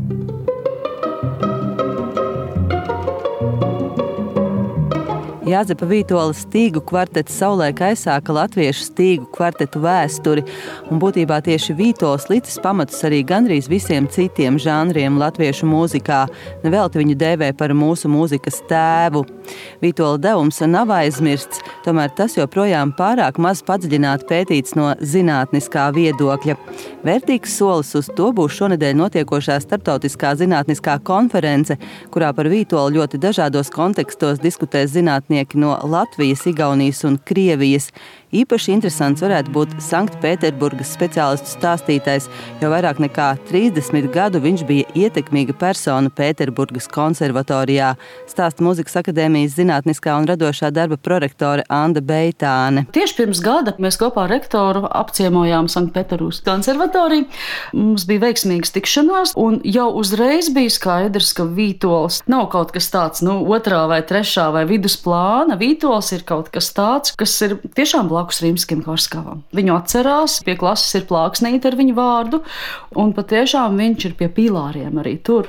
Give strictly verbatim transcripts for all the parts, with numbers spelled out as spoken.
Jāzepa Vītola stīgu kvartets savulaik aizsāka latviešu stīgu kvartetu vēsturi, un būtībā tieši Vītols licis pamatus arī gandrīz visiem citiem žanriem latviešu mūzikā. Nevelti viņu dēvē par mūsu mūzikas tēvu. Vītola devums nav aizmirsts, tomēr tas joprojām pārāk maz padziļināti pētīts no zinātniskā viedokļa. Vērtīgs solis uz to būs šonedēļ notiekošā starptautiskā zinātniskā konference, kurā par Vītolu ļoti dažādos kontekstos diskutēs zinātnieki no Latvijas, Igaunijas un Krievijas. Īpaši interesants varētu būt Sanktpēterburgas speciālistu stāstītais, jo vairāk nekā trīsdesmit gadu viņš bija ietekmīga persona Pēterburgas konservatorijā, stāsta Mūzikas akadēmijas zinātniskā un radošā darba prorektore Anda Beitāne. Tieši pirms gada mēs kopā ar rektoru apciemojām Sanktpēterburgas konservatoriju. Mums bija veiksmīgas tikšanās, un jau uzreiz bija skaidrs, ka Vītols nav kaut kas tāds, nu, otrā vai trešā vai vidusplāna. Vītols ir kaut kas tāds, kas ir tiešām blakus Rimskim-Korsakovam. Viņu atcerās, pie klases ir plāksnīte ar viņu vārdu, un patiešām viņš ir pie pīlāriem arī tur.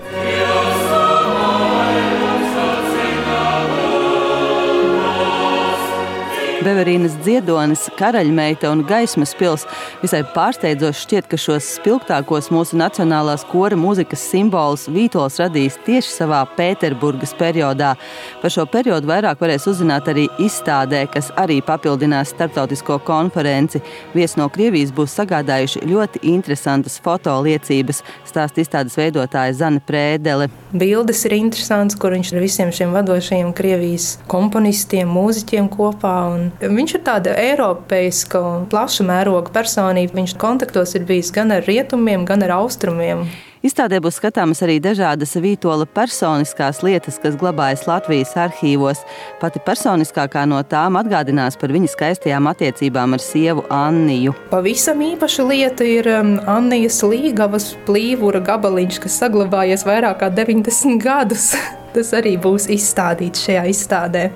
Beverīnas Dziedonis, Karaļmeita un Gaismas pils. Visai pārsteidzoši šķiet, ka šos spilgtākos mūsu nacionālās kora mūzikas simbolus Vītols radījis tieši savā Pēterburgas periodā. Par šo periodu vairāk varēs uzzināt arī izstādē, kas arī papildinās starptautisko konferenci. Viesi no Krievijas būs sagādājuši ļoti interesantas fotoliecības, stāsta izstādes veidotāja Zane Prēdele. Bildes ir interesants, kur viņš ar visiem šiem vadošajiem Krievijas komponistiem, mūziķiem kopā, un viņš ir tāda eiropeiska un plaša mēroga personība. Viņš kontaktos ir bijis gan ar rietumiem, gan ar austrumiem. Izstādē būs skatāmas arī dažādas Vītola personiskās lietas, kas glabājas Latvijas arhīvos. Pati personiskākā no tām atgādinās par viņa skaistajām attiecībām ar sievu Anniju. Pavisam īpaša lieta ir Annijas Līgavas plīvura gabaliņš, kas saglabājies vairāk kā deviņdesmit gadus. Tas arī būs izstādīts šajā izstādē.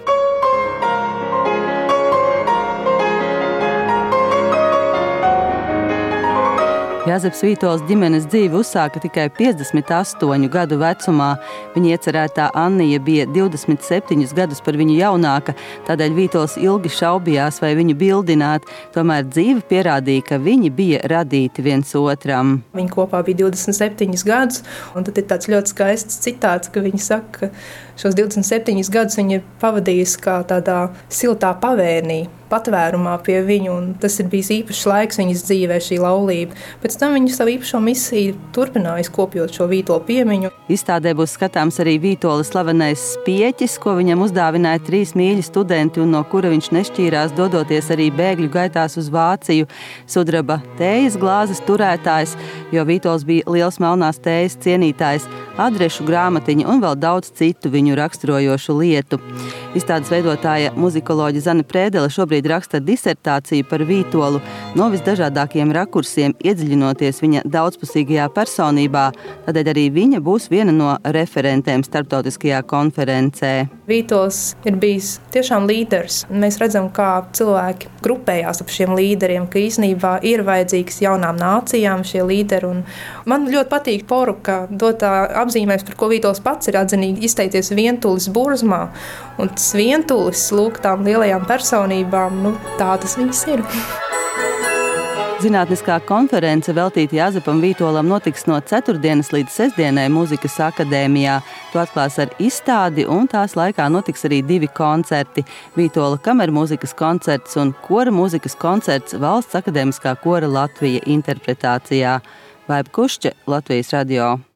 Jāzeps Vītols ģimenes dzīvi uzsāka tikai piecdesmit astoņu gadu vecumā. Viņa iecerētā Annija bija divdesmit septiņus gadus par viņu jaunāka, tādēļ Vītols ilgi šaubījās, vai viņu bildināt. Tomēr dzīve pierādīja, ka viņi bija radīti viens otram. Viņi kopā bija divdesmit septiņus gadus, un tad ir tāds ļoti skaists citāts, ka viņi saka, ka šos divdesmit septiņus gadus viņi ir pavadījusi kā tādā siltā pavērnī, patvērumā pie viņu, un tas ir bijis īpašs laiks viņas dzīvē, šī laulība. Pēc tam viņa savu īpašo misiju turpinājusi kopjot šo Vītola piemiņu. Izstādē būs skatāms arī Vītola slavenais spieķis, ko viņam uzdāvināja trīs mīļi studenti un no kura viņš nešķīrās dodoties arī bēgļu gaitās uz Vāciju. Sudraba tējas glāzes turētājs, jo Vītols bija liels melnās tējas cienītājs, adrešu grāmatiņa un vēl daudz citu viņu raksturojošu lietu. Izstādes veidotāja muzikoloģe Zane Prēdele šobrīd raksta disertāciju par Vītolu, no visdažādākiem rakursiem iedziļinoties viņa daudzpusīgajā personībā, tādēļ arī viņa būs viena no referentēm starptautiskajā konferencē. Vītols ir bijis tiešām līderis. Mēs redzam, kā cilvēki grupējās ap šiem līderiem, ka īstenībā ir vajadzīgs jaunām nācijām šie līderi. Un man ļoti patīk Poruka dotā apzīmēs, par ko Vītols pats ir atzinīgi izteicies vientulis burzmā. Un tas vientulis, lūk, tām lielajām personībām, nu, tā tas viss ir. Zinātniskā konference veltīta Jāzepam Vītolam notiks no ceturtdienas līdz sestdienai Mūzikas akadēmijā. To atklās ar izstādi, un tās laikā notiks arī divi koncerti – Vītola kamermūzikas koncerts un kora mūzikas koncerts Valsts akadēmiskā kora Latvija interpretācijā. Vaiba Kušķe, Latvijas radio.